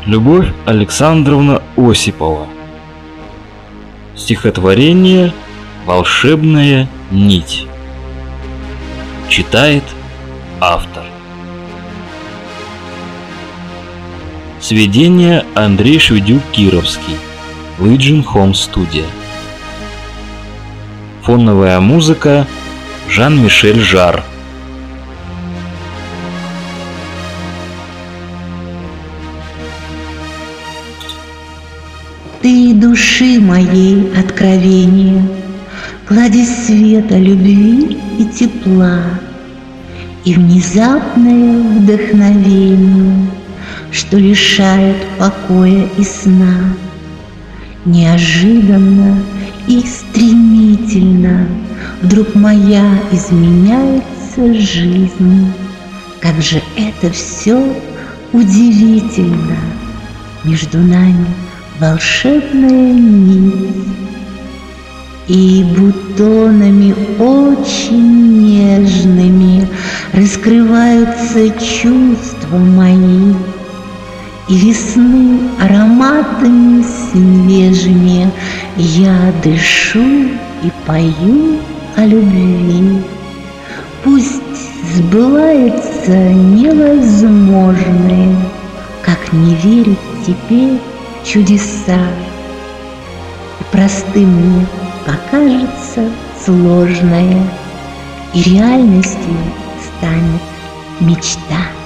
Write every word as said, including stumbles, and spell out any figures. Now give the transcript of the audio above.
Любовь Александровна Осипова. Стихотворение «Волшебная нить». Читает автор. Сведение Андрей Шведюк-Кировский. Legion Home Studio. Фоновая музыка Жан-Мишель Жарр. Ты души моей откровение, кладезь света, любви и тепла, и внезапное вдохновение, что лишает покоя и сна. Неожиданно и стремительно вдруг моя изменяется жизнь. Как же это все удивительно! Между нами волшебная нить, и бутонами очень нежными раскрываются чувства мои, и весны ароматами свежими я дышу и пою о любви. Пусть сбывается невозможное, как не верить теперь в чудеса, и простым мне покажется сложное, и реальностью станет мечта.